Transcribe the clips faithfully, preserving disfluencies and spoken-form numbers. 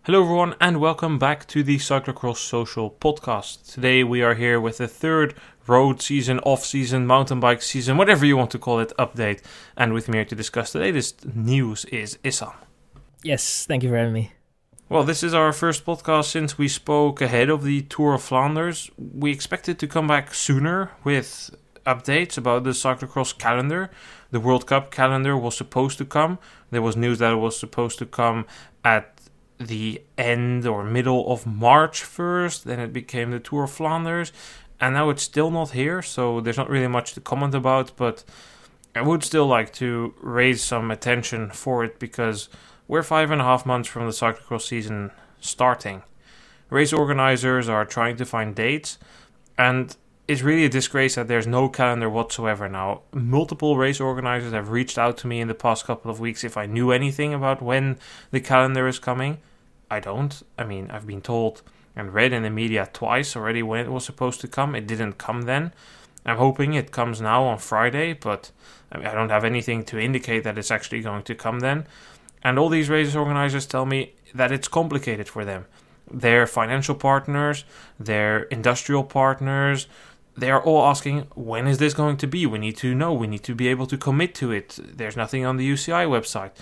Hello everyone and welcome back to the Cyclocross Social Podcast. Today we are here with the third road season, off-season, mountain bike season, whatever you want to call it, update. And with me here to discuss the latest news is Issam. Yes, thank you for having me. Well, this is our first podcast since we spoke ahead of the Tour of Flanders. We expected to come back sooner with updates about the cyclocross calendar. The World Cup calendar was supposed to come. There was news that it was supposed to come at the end or middle of March first, then it became the Tour of Flanders, and now it's still not here, so there's not really much to comment about, but I would still like to raise some attention for it because we're five and a half months from the cyclocross season starting. Race organizers are trying to find dates, and it's really a disgrace that there's no calendar whatsoever now. Multiple race organizers have reached out to me in the past couple of weeks if I knew anything about when the calendar is coming. I don't. I mean, I've been told and read in the media twice already when it was supposed to come. It didn't come then. I'm hoping it comes now on Friday, but I mean, I don't have anything to indicate that it's actually going to come then. And all these race organizers tell me that it's complicated for them. Their financial partners, their industrial partners, they are all asking, when is this going to be? We need to know. We need to be able to commit to it. There's nothing on the U C I website.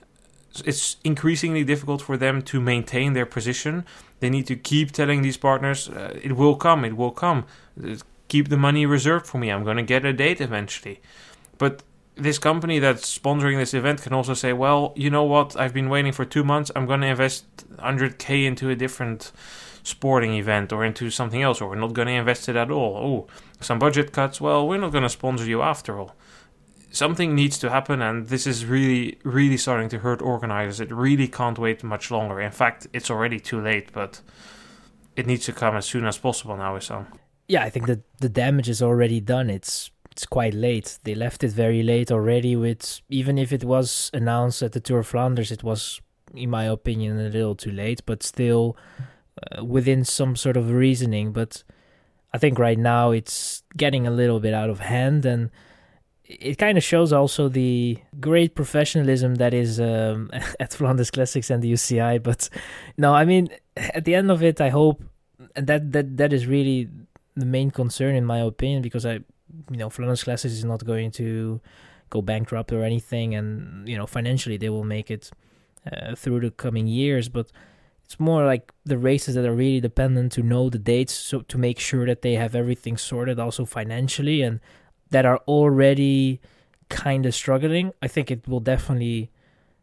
It's increasingly difficult for them to maintain their position. They need to keep telling these partners, uh, it will come, it will come. Keep the money reserved for me. I'm going to get a date eventually. But this company that's sponsoring this event can also say, well, you know what? I've been waiting for two months. I'm going to invest one hundred K into a different sporting event or into something else, or we're not going to invest it at all. Oh, some budget cuts. Well, we're not going to sponsor you after all. Something needs to happen, and this is really, really starting to hurt organizers. It really can't wait much longer. In fact, it's already too late, but it needs to come as soon as possible now, Issam. Yeah, I think that the damage is already done. It's it's quite late. They left it very late already. With even if it was announced at the Tour of Flanders, it was, in my opinion, a little too late, but still uh, within some sort of reasoning. But I think right now it's getting a little bit out of hand, and it kind of shows also the great professionalism that is um, at Flanders Classics and the U C I. But no, I mean, at the end of it, I hope, and that, that, that is really the main concern in my opinion, because I, you know, Flanders Classics is not going to go bankrupt or anything, and you know, financially they will make it uh, through the coming years. But it's more like the races that are really dependent to know the dates, so to make sure that they have everything sorted also financially, and that are already kind of struggling. I think it will definitely,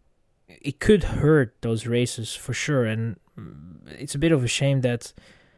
it could hurt those races for sure. And it's a bit of a shame that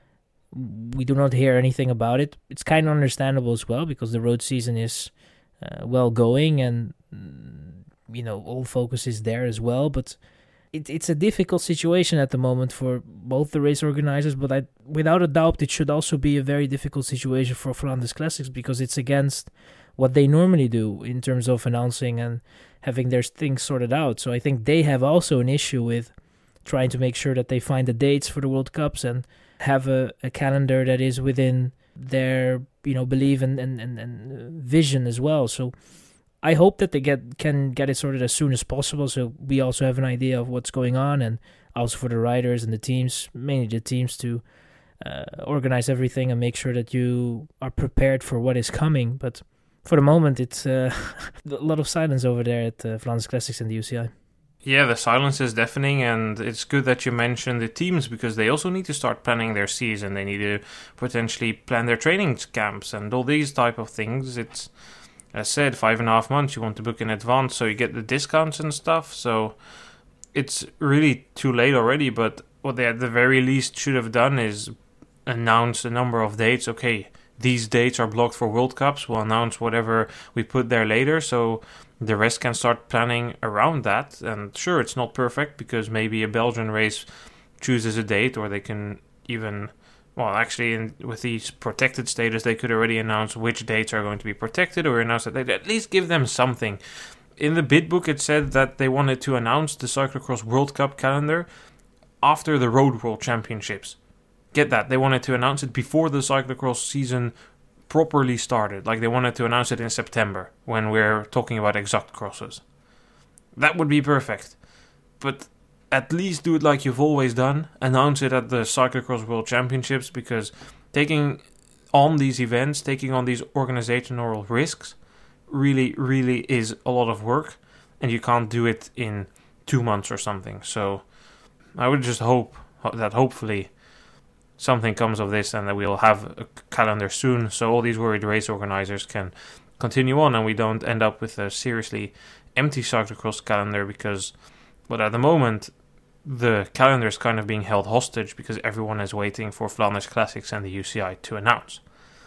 we do not hear anything about it. It's kind of understandable as well, because the road season is uh, well going, and, you know, all focus is there as well. But it, it's a difficult situation at the moment for both the race organizers, but I, without a doubt, it should also be a very difficult situation for Flanders Classics, because it's against what they normally do in terms of announcing and having their things sorted out. So I think they have also an issue with trying to make sure that they find the dates for the World Cups and have a, a calendar that is within their, you know, belief and, and, and, and vision as well. So I hope that they get can get it sorted as soon as possible, so we also have an idea of what's going on, and also for the riders and the teams, mainly the teams, to uh, organize everything and make sure that you are prepared for what is coming. But for the moment, it's uh, a lot of silence over there at uh, Flanders Classics and the U C I. Yeah, the silence is deafening, and it's good that you mentioned the teams, because they also need to start planning their season. They need to potentially plan their training camps and all these type of things. It's, as said, five and a half months you want to book in advance, so you get the discounts and stuff. So it's really too late already, but what they at the very least should have done is announce a number of dates. Okay, these dates are blocked for World Cups. We'll announce whatever we put there later, so the rest can start planning around that. And sure, it's not perfect, because maybe a Belgian race chooses a date, or they can even... Well, actually, in, with these protected status, they could already announce which dates are going to be protected, or announce that they at least give them something. In the bid book, it said that they wanted to announce the Cyclocross World Cup calendar after the Road World Championships. Get that? They wanted to announce it before the Cyclocross season properly started. Like, they wanted to announce it in September, when we're talking about exact crosses. That would be perfect. But at least do it like you've always done. Announce it at the Cyclocross World Championships, because taking on these events, taking on these organizational risks, really, really is a lot of work, and you can't do it in two months or something. So I would just hope that hopefully something comes of this and that we'll have a calendar soon, so all these worried race organizers can continue on and we don't end up with a seriously empty cyclocross calendar, because but at the moment the calendar is kind of being held hostage because everyone is waiting for Flanders Classics and the U C I to announce.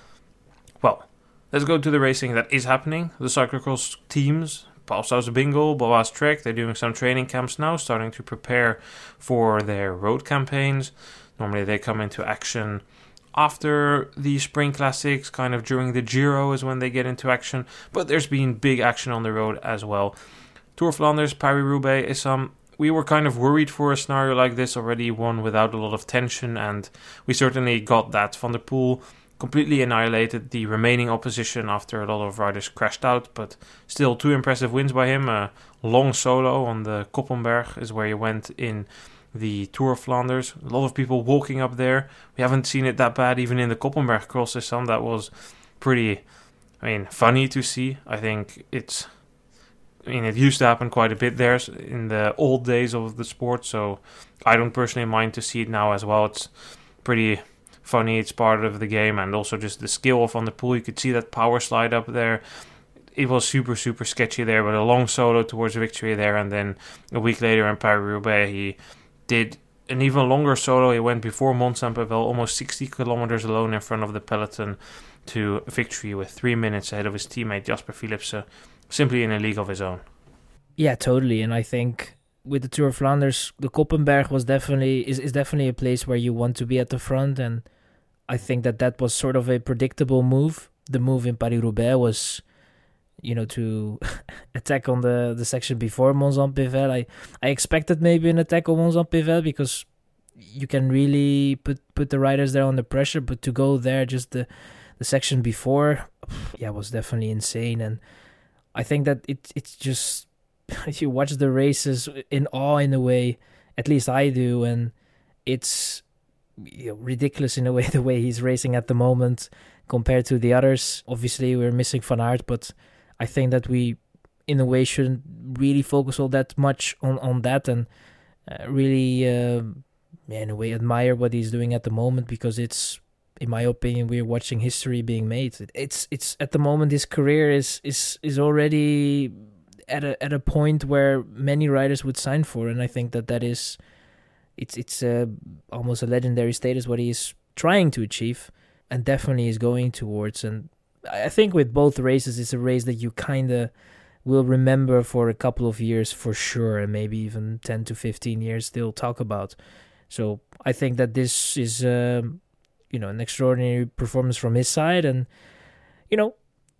Well, let's go to the racing that is happening. The cyclocross teams, Paulshuis Bingo, Baloise Trek, they're doing some training camps now, starting to prepare for their road campaigns. Normally they come into action after the Spring Classics, kind of during the Giro is when they get into action, but there's been big action on the road as well. Tour of Flanders, Paris-Roubaix is some... Um, we were kind of worried for a scenario like this already, one without a lot of tension, and we certainly got that. Van der Poel completely annihilated the remaining opposition after a lot of riders crashed out, but still two impressive wins by him. A long solo on the Koppenberg is where he went in the Tour of Flanders. A lot of people walking up there. We haven't seen it that bad even in the Koppenberg cross this time. That was pretty, I mean, funny to see. I think it's... I mean, it used to happen quite a bit there in the old days of the sport, so I don't personally mind to see it now as well. It's pretty funny, it's part of the game, and also just the skill of Van der Poel. You could see that power slide up there. It was super, super sketchy there, but a long solo towards victory there, and then a week later in Paris-Roubaix, he did an even longer solo. He went before Mont-Saint-Pavel, almost sixty kilometers alone in front of the peloton to victory with three minutes ahead of his teammate Jasper Philipsen. Simply in a league of his own. Yeah, totally. And I think with the Tour of Flanders, the Koppenberg was definitely is, is definitely a place where you want to be at the front. And I think that that was sort of a predictable move. The move in Paris-Roubaix was, you know, to attack on the, the section before Mont-Saint-Pavel. I, I expected maybe an attack on Mont-Saint-Pavel because you can really put, put the riders there under pressure. But to go there, just the, the section before, yeah, was definitely insane. And I think that it it's just, you watch the races in awe in a way, at least I do, and it's, you know, ridiculous in a way the way he's racing at the moment compared to the others. Obviously, we're missing Van Aert, but I think that we, in a way, shouldn't really focus all that much on, on that and uh, really, uh, yeah, in a way, admire what he's doing at the moment, because it's, in my opinion, we're watching history being made. It's it's at the moment his career is is is already at a at a point where many riders would sign for, and I think that that is it's it's uh, almost a legendary status what he is trying to achieve, and definitely is going towards. And I think with both races, it's a race that you kind of will remember for a couple of years for sure, and maybe even ten to fifteen years still talk about. So I think that this is. Um, You know, an extraordinary performance from his side, and you know,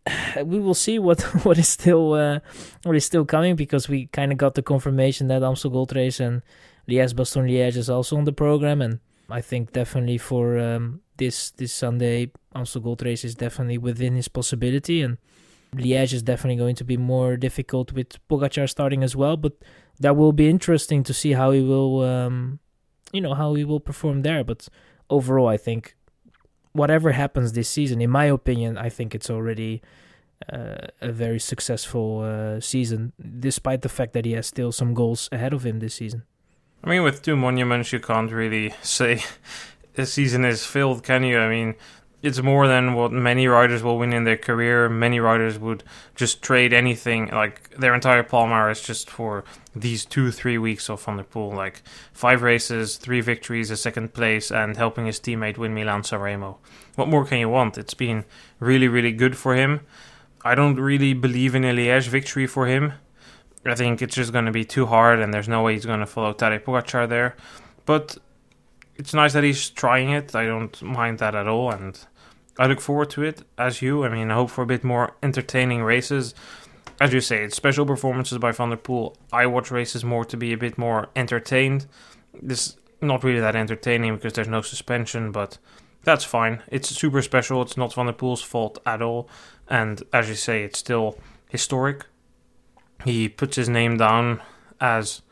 we will see what what is still uh, what is still coming, because we kind of got the confirmation that Amstel Gold Race and Liège-Bastogne-Liège is also on the program, and I think definitely for um, this this Sunday, Amstel Gold Race is definitely within his possibility, and Liège is definitely going to be more difficult with Pogačar starting as well, but that will be interesting to see how he will, um, you know, how he will perform there. But overall, I think whatever happens this season, in my opinion, I think it's already uh, a very successful uh, season, despite the fact that he has still some goals ahead of him this season. I mean, with two monuments, you can't really say the season is filled, can you? I mean, it's more than what many riders will win in their career. Many riders would just trade anything, like their entire palmarès, just for these two, three weeks of Van der Poel. Like five races, three victories, a second place, and helping his teammate win Milan-San Remo. What more can you want? It's been really, really good for him. I don't really believe in a Liège victory for him. I think it's just going to be too hard, and there's no way he's going to follow Tadej Pogačar there. But it's nice that he's trying it. I don't mind that at all, and I look forward to it, as you. I mean, I hope for a bit more entertaining races. As you say, it's special performances by Van der Poel. I watch races more to be a bit more entertained. This is not really that entertaining because there's no suspension, but that's fine. It's super special. It's not Van der Poel's fault at all. And as you say, it's still historic. He puts his name down as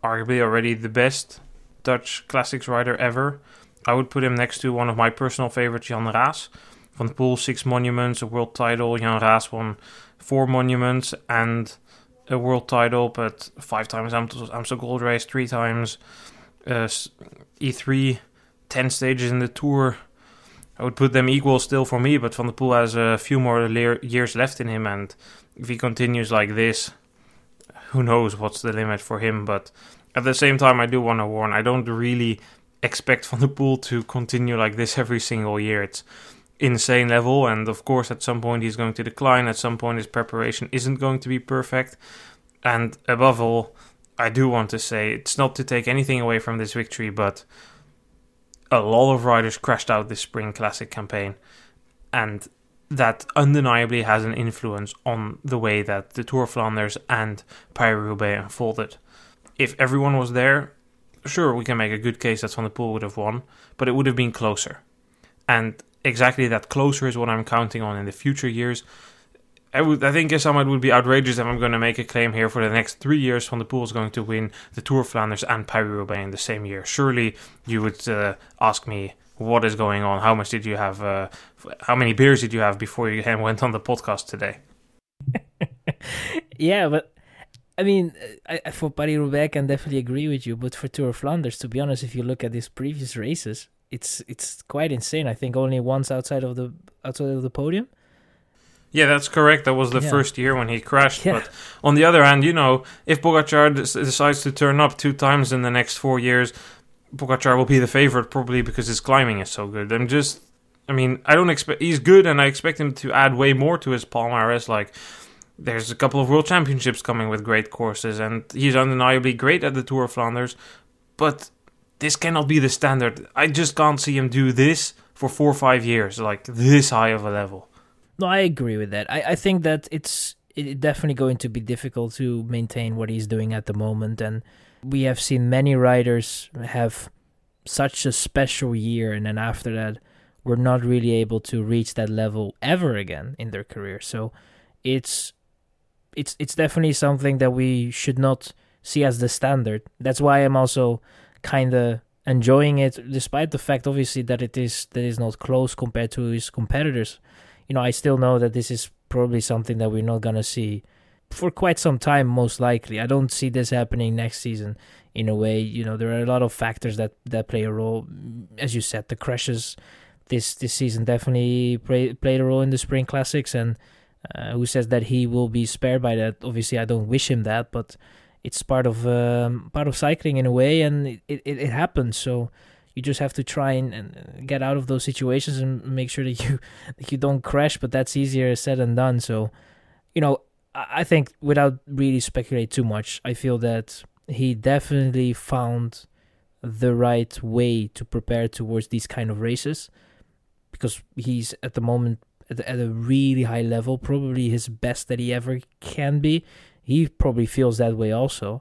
arguably already the best Dutch classics rider ever. I would put him next to one of my personal favorites, Jan Raas. Van der Poel, six monuments, a world title. Jan Raas won four monuments and a world title, but five times Amstel Gold Race, three times uh, E three, ten stages in the Tour. I would put them equal still for me, but Van der Poel has a few more le- years left in him, and if he continues like this, who knows what's the limit for him. But at the same time, I do want to warn, I don't really expect Van der Poel to continue like this every single year. It's insane level, and of course at some point he's going to decline. At some point his preparation isn't going to be perfect, and above all, I do want to say, it's not to take anything away from this victory, but a lot of riders crashed out this Spring Classic campaign, and that undeniably has an influence on the way that the Tour of Flanders and Paris-Roubaix unfolded. If everyone was there, sure, we can make a good case that Van der Poel would have won, but it would have been closer. And exactly that closer is what I'm counting on in the future years. I would, I think someone would be outrageous if I'm going to make a claim here for the next three years Van der Poel is going to win the Tour of Flanders and Paris-Roubaix in the same year. Surely you would uh, ask me, what is going on? How much did you have? Uh, how many beers did you have before you went on the podcast today? Yeah, but I mean, I, for Paris-Roubaix, I can definitely agree with you. But for Tour of Flanders, to be honest, if you look at these previous races, it's it's quite insane. I think only once outside of the outside of the podium. Yeah, that's correct. That was the yeah. first year when he crashed. Yeah. But on the other hand, you know, if Pogačar des- decides to turn up two times in the next four years, Pogačar will be the favorite probably because his climbing is so good. I'm just, I mean, I don't expect, he's good and I expect him to add way more to his palmarès. Like, there's a couple of world championships coming with great courses and he's undeniably great at the Tour of Flanders. But this cannot be the standard. I just can't see him do this for four or five years, like this high of a level. No, I agree with that. I, I think that it's it definitely going to be difficult to maintain what he's doing at the moment. And we have seen many riders have such a special year, and then after that, we're not really able to reach that level ever again in their career. So it's it's it's definitely something that we should not see as the standard. That's why I'm also kind of enjoying it, despite the fact, obviously, that it is that is not close compared to his competitors. You know, I still know that this is probably something that we're not going to see for quite some time, most likely. I don't see this happening next season in a way. You know, there are a lot of factors that, that play a role. As you said, the crashes this, this season definitely play, played a role in the Spring Classics. And uh, who says that he will be spared by that? Obviously, I don't wish him that, but it's part of um, part of cycling in a way, and it, it, it happens. So you just have to try and, and get out of those situations and make sure that you that you don't crash, but that's easier said than done. So, you know, I think without really speculate too much, I feel that he definitely found the right way to prepare towards these kind of races, because he's at the moment at, at a really high level, probably his best that he ever can be. He probably feels that way also.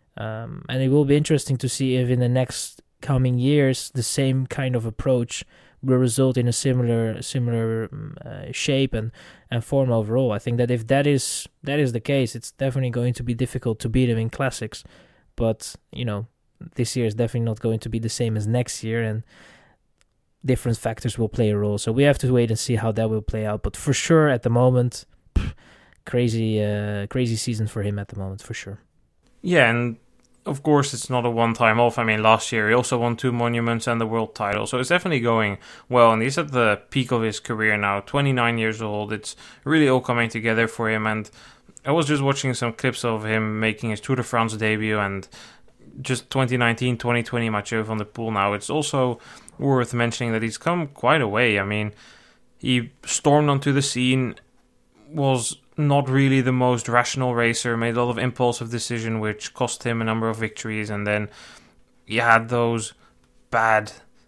Um, and it will be interesting to see if in the next coming years the same kind of approach will result in a similar similar uh, shape and, and form overall. I think that if that is that is the case, it's definitely going to be difficult to beat him in classics. But, you know, this year is definitely not going to be the same as next year, and different factors will play a role. So we have to wait and see how that will play out. But for sure, at the moment, pff, crazy uh, crazy season for him at the moment, for sure. Yeah, and of course, it's not a one-time off. I mean, last year he also won two monuments and the world title. So it's definitely going well. And he's at the peak of his career now, twenty-nine years old. It's really all coming together for him. And I was just watching some clips of him making his Tour de France debut and just twenty nineteen, twenty twenty Mathieu van der Poel now. It's also worth mentioning that he's come quite a way. I mean, he stormed onto the scene, was not really the most rational racer, made a lot of impulsive decision which cost him a number of victories, and then he had those bad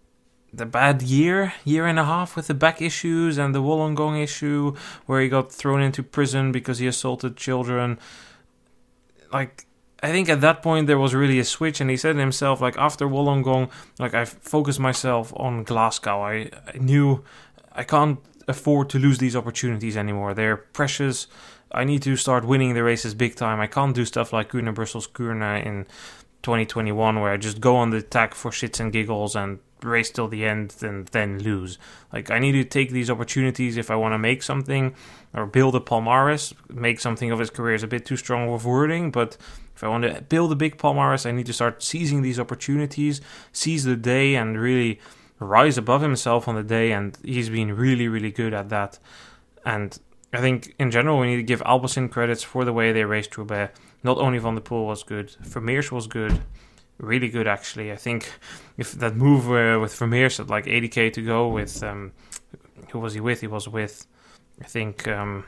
the bad year year and a half with the back issues and the Wollongong issue where he got thrown into prison because he assaulted children. Like, I think at that point there was really a switch, and he said himself, like, after Wollongong, like, I focused myself on Glasgow. I, I knew I can't afford to lose these opportunities anymore. They're precious. I need to start winning the races big time. I can't do stuff like Kuurne Brussels Kuurne in twenty twenty-one, where I just go on the attack for shits and giggles and race till the end and then lose. Like, I need to take these opportunities if I want to make something or build a Palmares. Make something of his career is a bit too strong of wording, but if I want to build a big Palmares, I need to start seizing these opportunities, seize the day, and really rise above himself on the day, and he's been really, really good at that. And I think, in general, we need to give Alpecin credits for the way they raced Roubaix. Not only Van der Poel was good, Vermeers was good, really good, actually. I think if that move uh, with Vermeers at like eighty k to go with, um, who was he with? He was with, I think, um,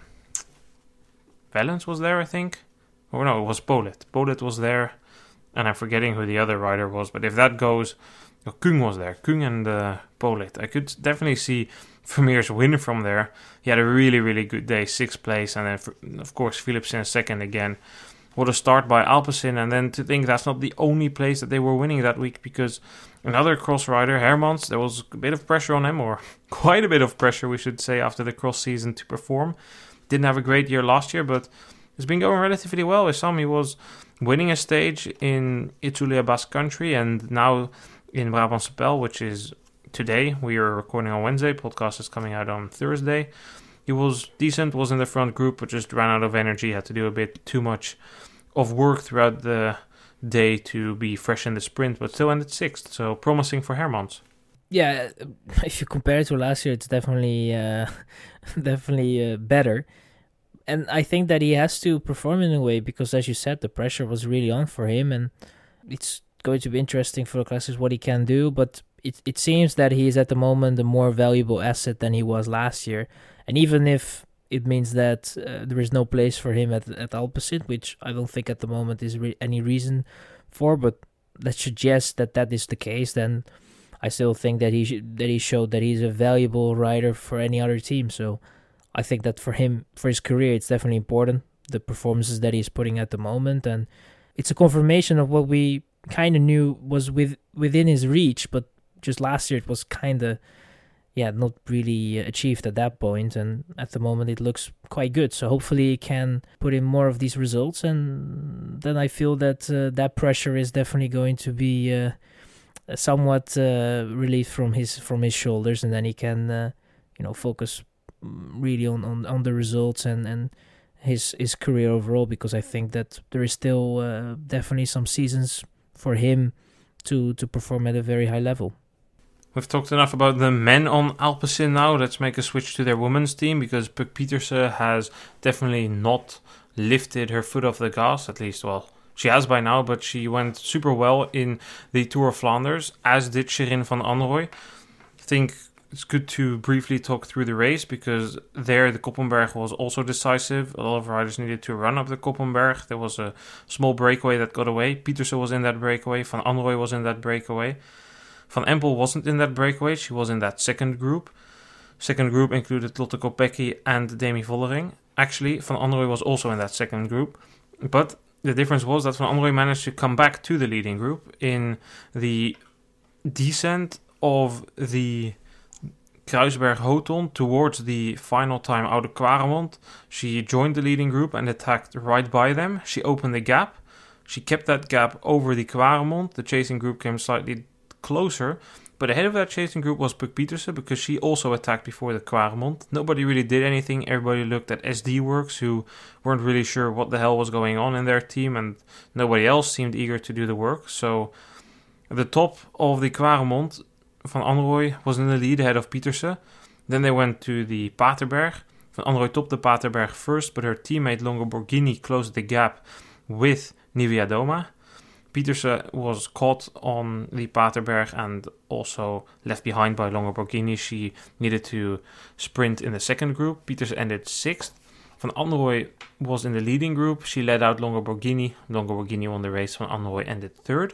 Valens was there, I think. Or no, it was Polet. Polet was there, and I'm forgetting who the other rider was. But if that goes, oh, Kung was there. Kung and uh, Polet. I could definitely see Vermeers win from there. He had a really, really good day, sixth place, and then of course Philipsen second again. What a start by Alpecin, and then to think that's not the only place that they were winning that week, because another cross rider, Hermans, there was a bit of pressure on him, or quite a bit of pressure, we should say, after the cross season to perform. Didn't have a great year last year, but it's been going relatively well with some. He was winning a stage in Itzulia Basque Country and now in Brabantse Pijl, which is today. We are recording on Wednesday. Podcast is coming out on Thursday. He was decent, was in the front group, but just ran out of energy. Had to do a bit too much of work throughout the day to be fresh in the sprint, but still ended sixth. So promising for Hermans. Yeah, if you compare it to last year, it's definitely, uh, definitely uh, better. And I think that he has to perform in a way because, as you said, the pressure was really on for him. And it's going to be interesting for the classes what he can do. But it it seems that he is at the moment a more valuable asset than he was last year. And even if it means that uh, there is no place for him at, at Alpecin, which I don't think at the moment is re- any reason for, but that suggests that that is the case, then I still think that he sh- that he showed that he's a valuable rider for any other team. So I think that for him, for his career, it's definitely important, the performances that he's putting at the moment. And it's a confirmation of what we kind of knew was with, within his reach, but just last year it was kind of, yeah, not really achieved at that point. And at the moment it looks quite good. So hopefully he can put in more of these results. And then I feel that uh, that pressure is definitely going to be uh, somewhat uh, relieved from his from his shoulders. And then he can, uh, you know, focus really on, on, on the results and, and his his career overall, because I think that there is still uh, definitely some seasons for him to, to perform at a very high level. We've talked enough about the men on Alpecin now. Let's make a switch to their women's team, because Puk Pieterse has definitely not lifted her foot off the gas, at least, well, she has by now, but she went super well in the Tour of Flanders, as did Shirin van Anrooy. I think it's good to briefly talk through the race, because there the Koppenberg was also decisive. A lot of riders needed to run up the Koppenberg. There was a small breakaway that got away. Pieterse was in that breakaway. Van Anrooy was in that breakaway. Van Empel wasn't in that breakaway. She was in that second group. Second group included Lotte Kopecky and Demi Vollering. Actually, Van Anrooy was also in that second group. But the difference was that Van Anrooy managed to come back to the leading group in the descent of the Kruisberg-Hoton towards the final time out of Quaremont. She joined the leading group and attacked right by them. She opened the gap. She kept that gap over the Quaremont. The chasing group came slightly closer, but ahead of that chasing group was Puk Pieterse, because she also attacked before the Quaremont. Nobody really did anything. Everybody looked at S D Works, who weren't really sure what the hell was going on in their team, and nobody else seemed eager to do the work. So at the top of the Quaremont, Van Anrooy was in the lead ahead of Pieterse. Then they went to the Paterberg. Van Anrooy topped the Paterberg first, but her teammate Longo Borghini closed the gap with Niewiadoma. Pieterse was caught on the Paterberg and also left behind by Longo Borghini. She needed to sprint in the second group. Pieterse ended sixth. Van Anrooy was in the leading group. She led out Longo Borghini. Longo Borghini won the race. Van Anrooy ended third.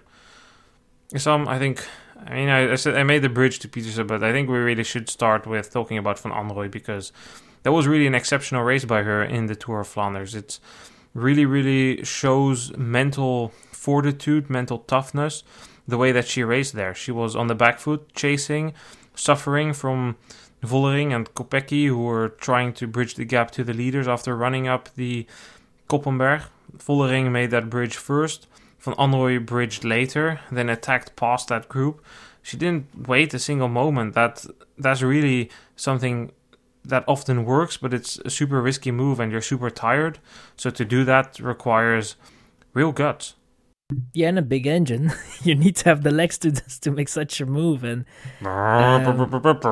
Some, I think, I mean, I, I said I made the bridge to Pieterse, but I think we really should start with talking about Van Anrooy, because that was really an exceptional race by her in the Tour of Flanders. It's really, really shows mental fortitude, mental toughness, the way that she raced there. She was on the back foot, chasing, suffering from Vollering and Kopecky, who were trying to bridge the gap to the leaders after running up the Koppenberg. Vollering made that bridge first. Van Anrooy bridged later, then attacked past that group. She didn't wait a single moment. That That's really something that often works, but it's a super risky move and you're super tired. So to do that requires real guts. Yeah, and a big engine. You need to have the legs to to make such a move. And um,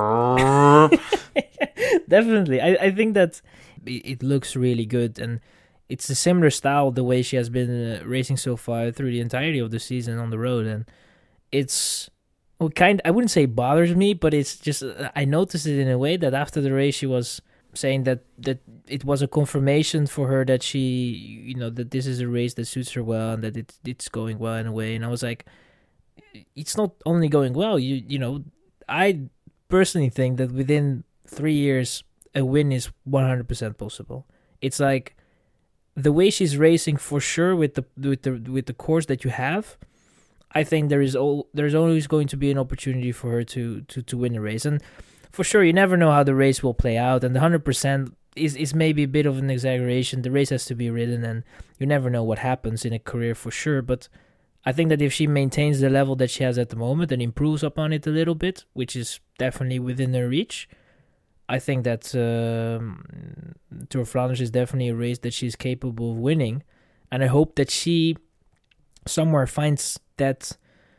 definitely, I, I think that it looks really good. And it's a similar style, the way she has been uh, racing so far through the entirety of the season on the road. And it's... Well, kind I wouldn't say bothers me, but it's just uh, I noticed it in a way that after the race she was saying that that it was a confirmation for her that she, you know, that this is a race that suits her well and that it it's going well in a way. And I was like, it's not only going well. You you know, I personally think that within three years a win is one hundred percent possible. It's like the way she's racing, for sure, with the with the with the course that you have. I think there is all, there's always going to be an opportunity for her to, to, to win a race. And for sure, you never know how the race will play out. And the one hundred percent is, is maybe a bit of an exaggeration. The race has to be ridden, and you never know what happens in a career for sure. But I think that if she maintains the level that she has at the moment and improves upon it a little bit, which is definitely within her reach, I think that um, Tour of Flanders is definitely a race that she's capable of winning. And I hope that she somewhere finds that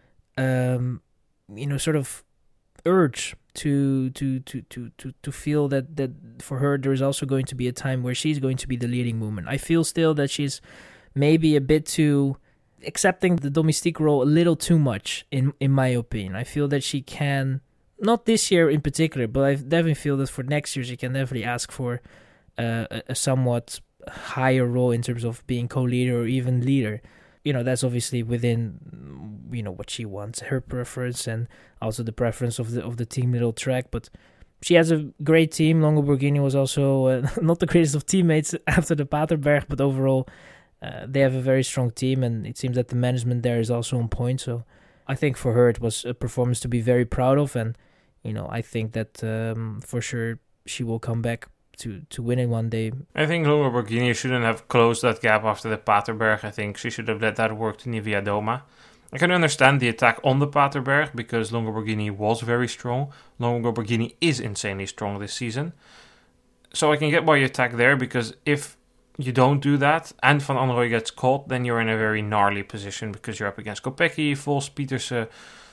um you know sort of urge to to to to to to feel that that for her there is also going to be a time where she's going to be the leading woman. I feel still that she's maybe a bit too accepting the domestique role a little too much, in in my opinion. I feel that she can, not this year in particular, but I definitely feel that for next year she can definitely ask for uh, a, a somewhat higher role in terms of being co-leader or even leader. You know, that's obviously within, you know, what she wants, her preference, and also the preference of the of the team Little Trek. But she has a great team. Longo Borghini was also uh, not the greatest of teammates after the Paterberg, but overall uh, they have a very strong team, and it seems that the management there is also on point. So I think for her it was a performance to be very proud of, and you know, I think that um, for sure she will come back to to win it one day. I think Longo Borghini shouldn't have closed that gap after the Paterberg. I think she should have let that work to Niewiadoma. I can understand the attack on the Paterberg because Longo Borghini was very strong. Longo Borghini is insanely strong this season. So I can get why you attack there, because if you don't do that and Van Anrooy gets caught, then you're in a very gnarly position because you're up against Kopecky, Vos, Pietersen.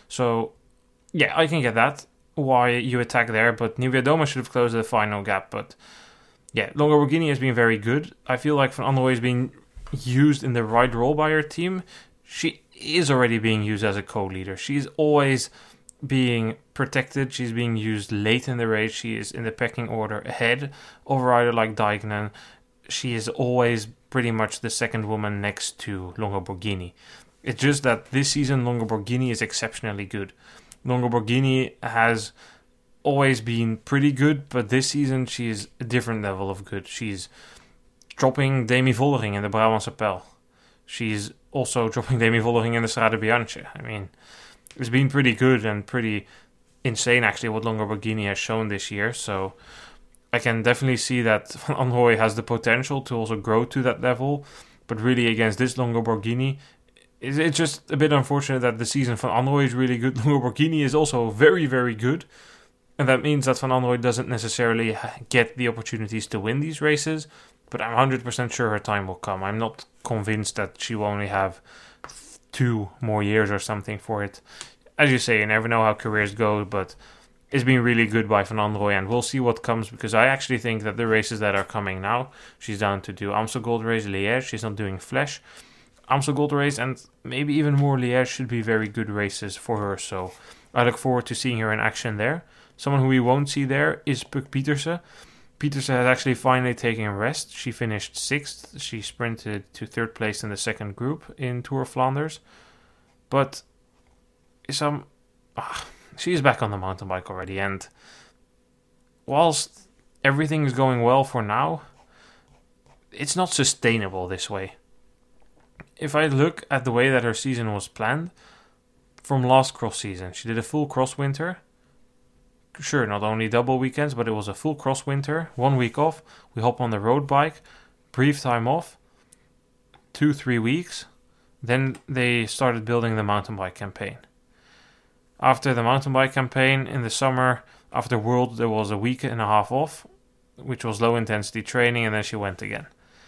So yeah, I can get that, why you attack there, but Niewiadoma should have closed the final gap. But yeah, Longo Borghini has been very good. I feel like Van Anrooy is being used in the right role by her team. She is already being used as a co-leader. She's always being protected. She's being used late in the race. She is in the pecking order ahead of a rider like Dijknen. She is always pretty much the second woman next to Longo Borghini. It's just that this season Longo Borghini is exceptionally good. Longo Borghini has always been pretty good, but this season she is a different level of good. She's dropping Demi Vollering in the Brabantse Pijl. She's also dropping Demi Vollering in the Strade Bianche. I mean, it's been pretty good and pretty insane actually what Longo Borghini has shown this year. So I can definitely see that Van Anrooy has the potential to also grow to that level. But really against this Longo Borghini, it's just a bit unfortunate that the season Van Anrooy is really good. Longo Borghini is also very, very good. And that means that Van Anrooy doesn't necessarily get the opportunities to win these races. But I'm one hundred percent sure her time will come. I'm not convinced that she will only have two more years or something for it. As you say, you never know how careers go, but it's been really good by Van Anrooy, and we'll see what comes, because I actually think that the races that are coming now, she's down to do Amstel Gold Race, Liège, she's not doing Flèche. Amstel Gold Race and maybe even more Liège should be very good races for her, so I look forward to seeing her in action there. Someone who we won't see there is Puk Pietersen. Pietersen has actually finally taken a rest. She finished sixth. She sprinted to third place in the second group in Tour of Flanders. But some, ah, she is back on the mountain bike already. And whilst everything is going well for now, it's not sustainable this way. If I look at the way that her season was planned, from last cross season, she did a full cross winter. Sure, not only double weekends, but it was a full cross winter. One week off. We hop on the road bike. Brief time off. Two, three weeks. Then they started building the mountain bike campaign. After the mountain bike campaign in the summer, after World, there was a week and a half off, which was low intensity training, and then she went again.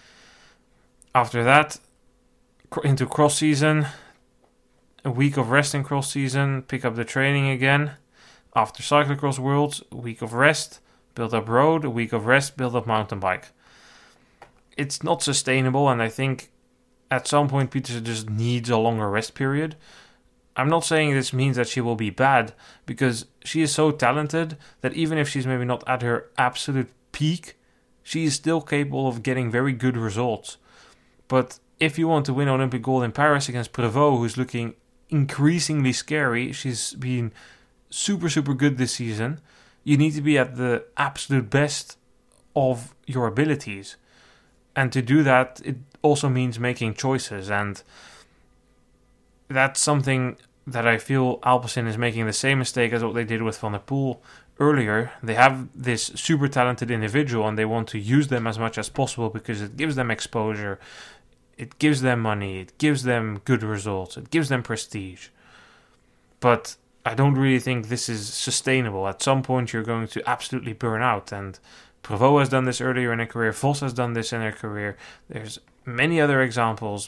After that, into cross season, a week of rest in cross season, pick up the training again. After cyclocross Worlds, a week of rest, build up road, a week of rest, build up mountain bike. It's not sustainable, and I think at some point Pieterse just needs a longer rest period. I'm not saying this means that she will be bad, because she is so talented that even if she's maybe not at her absolute peak, she is still capable of getting very good results. But if you want to win Olympic gold in Paris against Prevot, who's looking increasingly scary, she's been super, super good this season, you need to be at the absolute best of your abilities. And to do that, it also means making choices. And that's something that I feel Alpecin is making the same mistake as what they did with Van der Poel earlier. They have this super talented individual and they want to use them as much as possible because it gives them exposure, it gives them money, it gives them good results, it gives them prestige. But I don't really think this is sustainable. At some point you're going to absolutely burn out, and Prevot has done this earlier in her career, Vos has done this in her career, there's many other examples.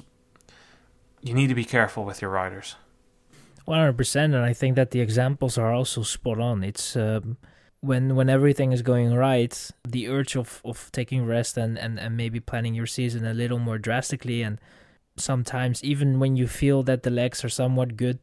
You need to be careful with your riders. one hundred percent, and I think that the examples are also spot on. It's um, when when everything is going right, the urge of, of taking rest and, and, and maybe planning your season a little more drastically, and sometimes even when you feel that the legs are somewhat good,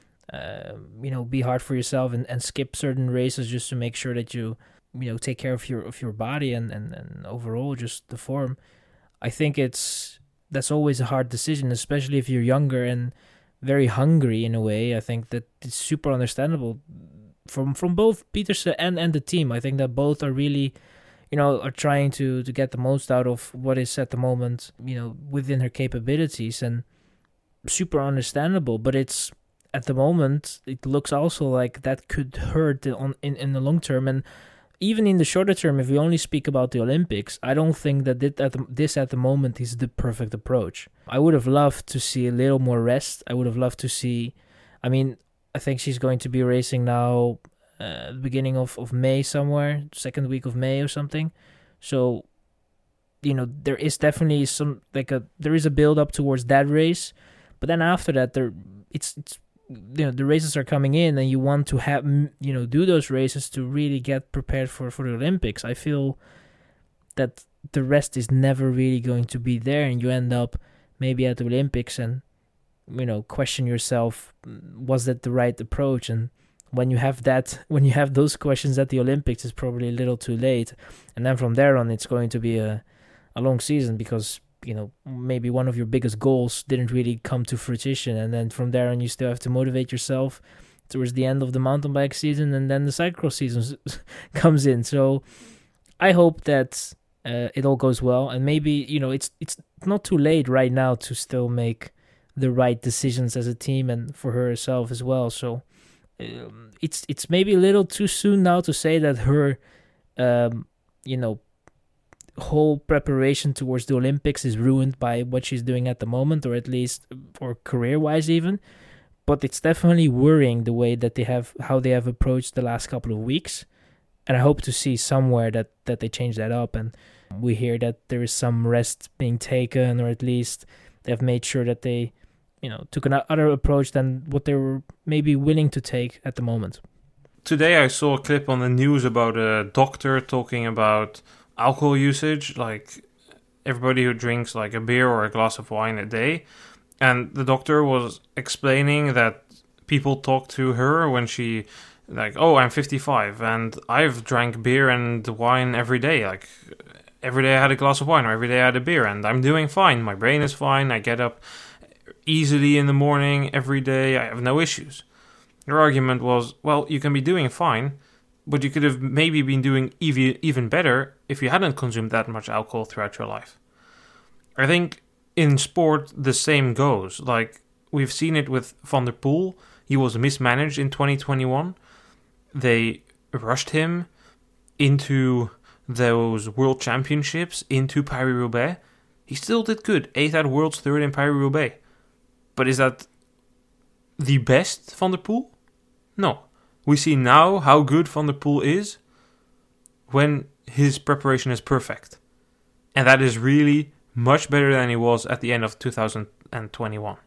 uh, you know, be hard for yourself and, and skip certain races just to make sure that you, you know, take care of your of your body and, and, and overall just the form. I think it's that's always a hard decision, especially if you're younger and very hungry in a way. I think that it's super understandable from from both Pieterse and, and the team. I think that both are really, you know, are trying to, to get the most out of what is at the moment, you know, within her capabilities, and super understandable. But it's at the moment, it looks also like that could hurt on in, in the long term. And even in the shorter term, if we only speak about the Olympics, I don't think that it at the, this at the moment is the perfect approach. I would have loved to see a little more rest. I would have loved to see, I mean, I think she's going to be racing now uh, the beginning of, of May somewhere, second week of May or something. So, you know, there is definitely some, like a, there is a build up towards that race. But then after that, there it's, it's, you know, the races are coming in and you want to have, you know, do those races to really get prepared for, for the Olympics. I feel that the rest is never really going to be there, and you end up maybe at the Olympics and, you know, question yourself, was that the right approach? And when you have that, when you have those questions at the Olympics, it's probably a little too late. And then from there on, it's going to be a, a long season because, you know, maybe one of your biggest goals didn't really come to fruition, and then from there on you still have to motivate yourself towards the end of the mountain bike season, and then the cyclocross season comes in. So I hope that uh, it all goes well, and maybe, you know, it's it's not too late right now to still make the right decisions as a team and for herself as well. So um, it's it's maybe a little too soon now to say that her um, you know, whole preparation towards the Olympics is ruined by what she's doing at the moment, or at least or career-wise even. But it's definitely worrying the way that they have, how they have approached the last couple of weeks. And I hope to see somewhere that, that they change that up. And we hear that there is some rest being taken, or at least they've made sure that they, you know, took another approach than what they were maybe willing to take at the moment. Today I saw a clip on the news about a doctor talking about alcohol usage, like everybody who drinks like a beer or a glass of wine a day. And the doctor was explaining that people talk to her when she, like, oh, I'm fifty-five and I've drank beer and wine every day. Like, every day I had a glass of wine or every day I had a beer and I'm doing fine. My brain is fine. I get up easily in the morning every day. I have no issues. Her argument was, well, you can be doing fine, but you could have maybe been doing even even better if you hadn't consumed that much alcohol throughout your life. I think in sport the same goes. Like, we've seen it with Van der Poel. He was mismanaged in twenty twenty-one. They rushed him into those world championships, into Paris-Roubaix. He still did good. Eighth at Worlds, third in Paris-Roubaix. But is that the best Van der Poel? No. We see now how good Van der Poel is when his preparation is perfect. And that is really much better than he was at the end of two thousand twenty-one.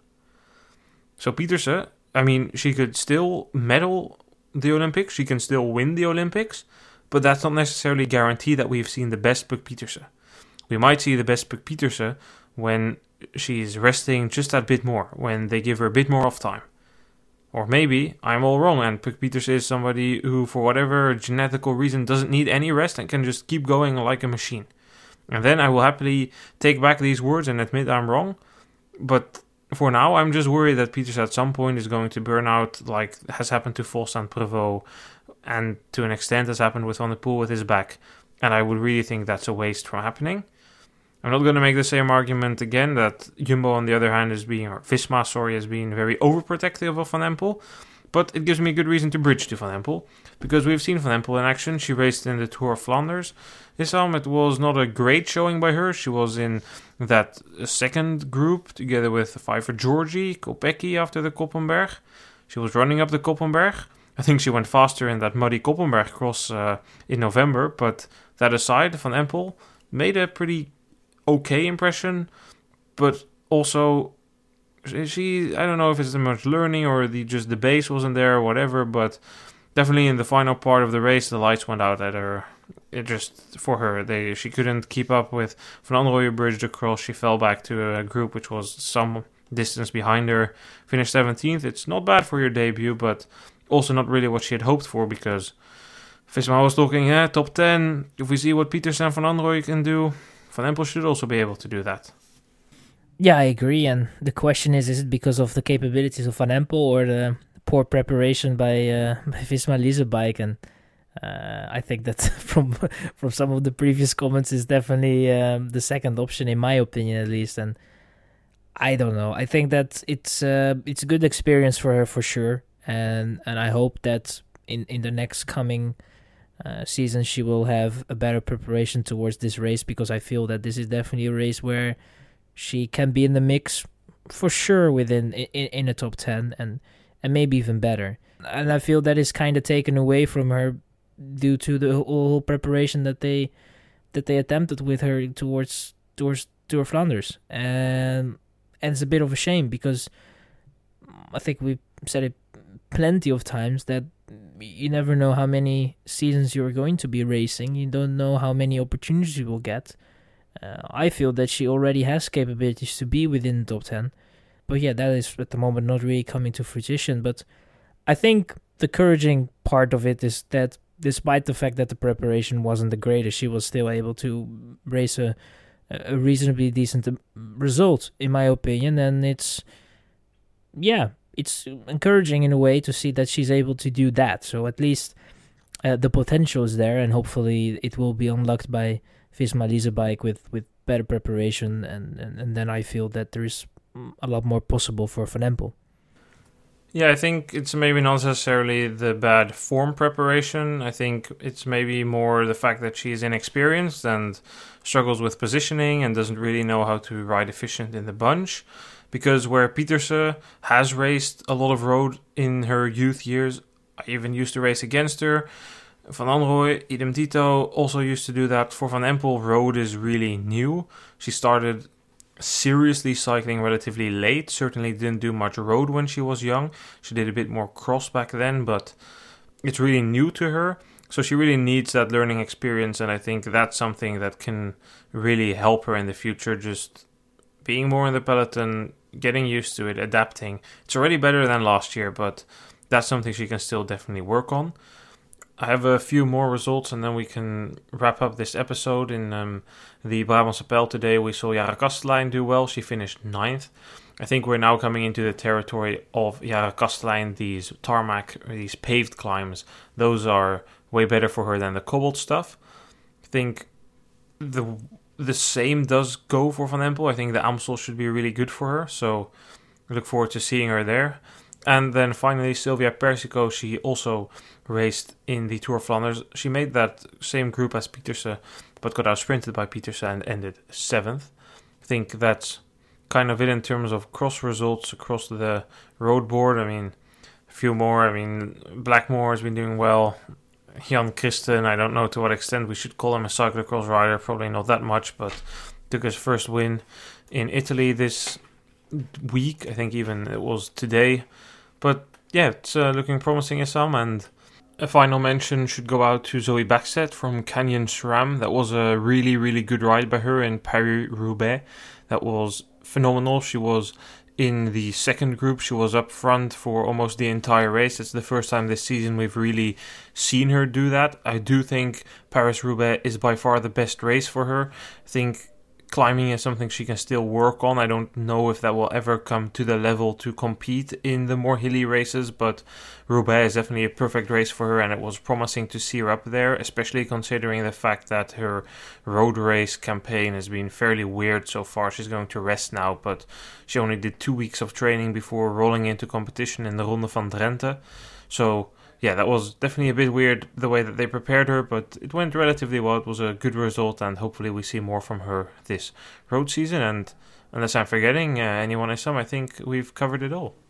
So Pieterse, I mean, she could still medal the Olympics, she can still win the Olympics, but that's not necessarily guaranteed that we've seen the best Puk Pieterse. We might see the best Puk Pieterse when she's resting just that bit more, when they give her a bit more off time. Or maybe I'm all wrong and Puk Pieterse is somebody who, for whatever genetical reason, doesn't need any rest and can just keep going like a machine. And then I will happily take back these words and admit I'm wrong. But for now, I'm just worried that Pieterse at some point is going to burn out, like has happened to Vos and Prevot, and to an extent has happened with Van der Poel with his back. And I would really think that's a waste from happening. I'm not going to make the same argument again that Jumbo, on the other hand, is being, or Visma, sorry, is being very overprotective of Van Empel. But it gives me a good reason to bridge to Van Empel, because we've seen Van Empel in action. She raced in the Tour of Flanders. This time it was not a great showing by her. She was in that second group together with Pfeiffer Georgi, Kopecky after the Koppenberg. She was running up the Koppenberg. I think she went faster in that muddy Koppenberg cross uh, in November. But that aside, Van Empel made a pretty okay impression. But also, she, I don't know if it's the much learning or the just the base wasn't there or whatever, but definitely in the final part of the race, the lights went out at her. It just, for her, they she couldn't keep up with Van Anrooij bridged across. She fell back to a group which was some distance behind her. Finished seventeenth. It's not bad for your debut, but also not really what she had hoped for, because Visma was talking, yeah, top ten. If we see what Pieterse and Van Anrooij can do, Van Empel should also be able to do that. Yeah, I agree. And the question is, is it because of the capabilities of Van Empel or the poor preparation by, uh, by Visma Lease Bike? And uh, I think that from from some of the previous comments is definitely um, the second option, in my opinion, at least. And I don't know. I think that it's uh, it's a good experience for her for sure. And and I hope that in, in the next coming uh, season she will have a better preparation towards this race, because I feel that this is definitely a race where she can be in the mix for sure within in, in a top ten and, and maybe even better. And I feel that is kind of taken away from her due to the whole preparation that they that they attempted with her towards towards Tour of Flanders. And and it's a bit of a shame, because I think we've said it plenty of times that you never know how many seasons you're going to be racing. You don't know how many opportunities you will get. Uh, I feel that she already has capabilities to be within the top ten. But yeah, that is at the moment not really coming to fruition. But I think the encouraging part of it is that despite the fact that the preparation wasn't the greatest, she was still able to race a, a reasonably decent result, in my opinion. And it's, yeah, it's encouraging in a way to see that she's able to do that. So at least uh, the potential is there, and hopefully it will be unlocked by Visma Lease Bike with, with better preparation, and, and, and then I feel that there is a lot more possible for Van Empel. Yeah, I think it's maybe not necessarily the bad form preparation. I think it's maybe more the fact that she's inexperienced and struggles with positioning and doesn't really know how to ride efficient in the bunch. Because where Pieterse has raced a lot of road in her youth years, I even used to race against her. Van Anrooij, idem dito, also used to do that. For Van Empel, road is really new. She started seriously cycling relatively late. Certainly didn't do much road when she was young. She did a bit more cross back then, but it's really new to her. So she really needs that learning experience, and I think that's something that can really help her in the future. Just being more in the peloton, getting used to it, adapting. It's already better than last year, but that's something she can still definitely work on. I have a few more results and then we can wrap up this episode. In um, the Brabantse Pijl today, we saw Jara Kastelein do well. She finished ninth. I think we're now coming into the territory of Jara Kastelein. These tarmac, these paved climbs, those are way better for her than the cobbled stuff. I think the the same does go for Van Empel. I think the Amstel should be really good for her, so I look forward to seeing her there. And then finally, Sylvia Persico, she also raced in the Tour of Flanders. She made that same group as Pieterse, but got out sprinted by Pieterse and ended seventh. I think that's kind of it in terms of cross results across the road board. I mean, a few more. I mean, Blackmore has been doing well. Jan Christen, I don't know to what extent we should call him a cyclocross rider. Probably not that much, but took his first win in Italy this week. I think even it was today. But yeah, it's uh, looking promising as some. And a final mention should go out to Zoe Backstedt from Canyon SRAM. That was a really, really good ride by her in Paris-Roubaix. That was phenomenal. She was in the second group. She was up front for almost the entire race. It's the first time this season we've really seen her do that. I do think Paris-Roubaix is by far the best race for her. I think climbing is something she can still work on. I don't know if that will ever come to the level to compete in the more hilly races, but Roubaix is definitely a perfect race for her, and it was promising to see her up there, especially considering the fact that her road race campaign has been fairly weird so far. She's going to rest now, but she only did two weeks of training before rolling into competition in the Ronde van Drenthe. So yeah, that was definitely a bit weird the way that they prepared her, but it went relatively well. It was a good result, and hopefully we see more from her this road season. And unless I'm forgetting uh, anyone I some, I think we've covered it all.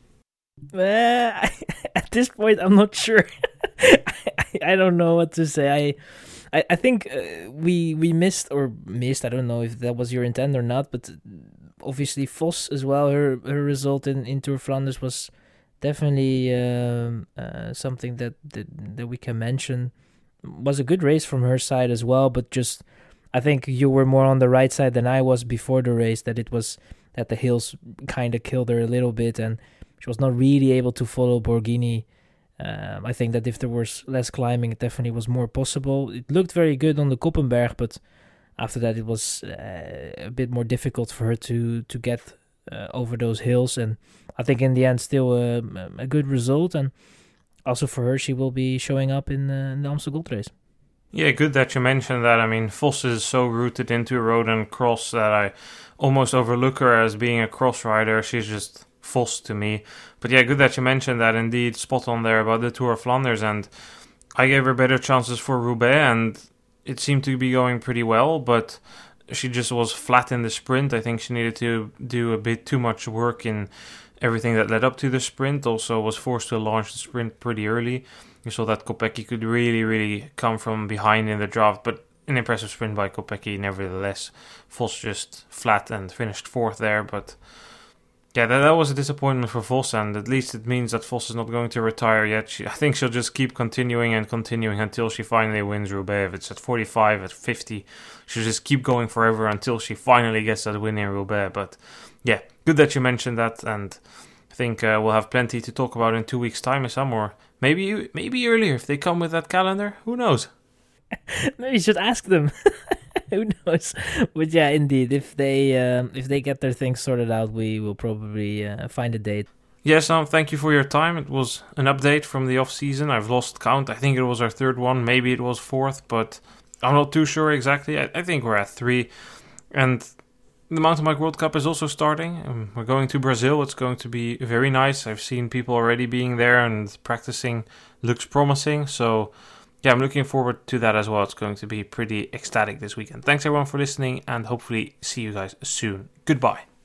Uh, at this point, I'm not sure. I, I don't know what to say. I I, I think uh, we we missed or missed. I don't know if that was your intent or not, but obviously Vos as well. Her her result in, in Tour Flanders was definitely um, uh, something that, that that we can mention. Was a good race from her side as well, but just I think you were more on the right side than I was before the race, that it was that the hills kind of killed her a little bit and she was not really able to follow Borghini. Um, I think that if there was less climbing, it definitely was more possible. It looked very good on the Koppenberg, but after that it was uh, a bit more difficult for her to, to get uh, over those hills, and I think in the end still a, a good result, and also for her she will be showing up in, uh, in the Amstel Gold Race. Yeah, good that you mentioned that. I mean, Vos is so rooted into road and cross that I almost overlook her as being a cross rider. She's just Vos to me. But yeah, good that you mentioned that. Indeed, spot on there about the Tour of Flanders, and I gave her better chances for Roubaix, and it seemed to be going pretty well, but she just was flat in the sprint. I think she needed to do a bit too much work in everything that led up to the sprint. Also was forced to launch the sprint pretty early. You saw that Kopecky could really, really come from behind in the draft, but an impressive sprint by Kopecky nevertheless. Vos just flat and finished fourth there, but yeah, that, that was a disappointment for Vos, and at least it means that Vos is not going to retire yet. She, I think she'll just keep continuing and continuing until she finally wins Roubaix. If it's at forty-five, at fifty, she'll just keep going forever until she finally gets that win in Roubaix. But yeah, good that you mentioned that, and I think uh, we'll have plenty to talk about in two weeks' time or some, or maybe, maybe earlier if they come with that calendar. Who knows? Maybe you should ask them. Who knows? But yeah, indeed, if they um, if they get their things sorted out, we will probably uh, find a date. Yes, um, thank you for your time. It was an update from the off-season. I've lost count. I think it was our third one. Maybe it was fourth, but I'm not too sure exactly. I, I think we're at three. And the Mountain Bike World Cup is also starting. Um, we're going to Brazil. It's going to be very nice. I've seen people already being there and practicing. Looks promising. So yeah, I'm looking forward to that as well. It's going to be pretty ecstatic this weekend. Thanks everyone for listening, and hopefully see you guys soon. Goodbye.